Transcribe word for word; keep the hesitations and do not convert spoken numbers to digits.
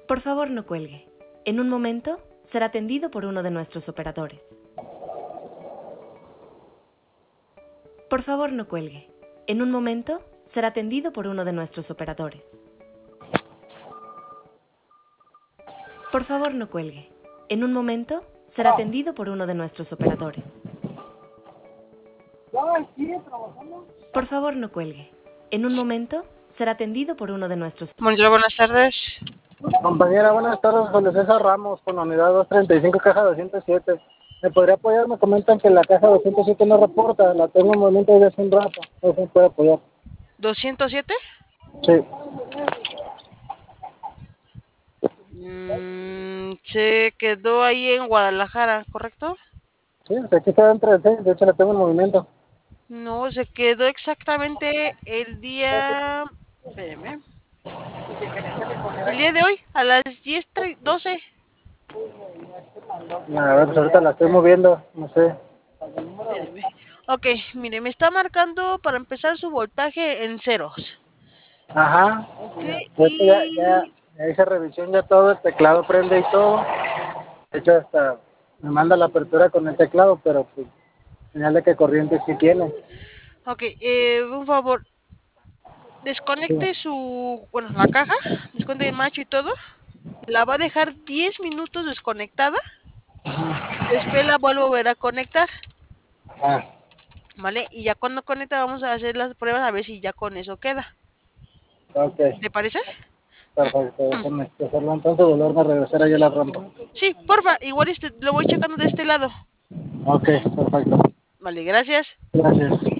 Por favor, no cuelgue. En un momento será atendido por uno de nuestros operadores. Por favor, no cuelgue. En un momento será atendido por uno de nuestros operadores. Por favor, no cuelgue. En un momento será atendido por uno de nuestros operadores. Por favor, no cuelgue. En un momento será atendido por uno de nuestros... Monitro, buenas tardes. Compañera, buenas tardes, Julio César Ramos, con la unidad doscientos treinta y cinco, caja doscientos siete. ¿Me podría apoyar? Me comentan que la caja doscientos siete no reporta, la tengo en movimiento desde hace un rato, no se puede apoyar. ¿doscientos siete? Sí. Mm, se quedó ahí en Guadalajara, ¿correcto? Sí, o sea, aquí está dentro del seis, de hecho la tengo en movimiento. No, se quedó exactamente el día... Espérame. El día de hoy, a las diez doce. A ver, pues ahorita la estoy moviendo, no sé. Espérame. Ok, mire, me está marcando para empezar su voltaje en ceros. Ajá. Ok, De hecho, ya, ya, y... ya hice revisión ya todo, el teclado prende y todo. De hecho, hasta me manda la apertura con el teclado, pero pues, señal de que corriente sí tiene. Ok, eh, un favor, desconecte su, bueno, la caja, desconecte el macho y todo, la va a dejar diez minutos desconectada, después la vuelvo a volver a conectar, Ah, ¿vale? Y ya cuando conecta vamos a hacer las pruebas a ver si ya con eso queda. ok, ¿Te parece? perfecto. Déjame hacerlo entonces, volverme a regresar allá a la rampa. Sí, porfa, igual este, lo voy checando de este lado. Ok, perfecto. Vale, gracias. Gracias.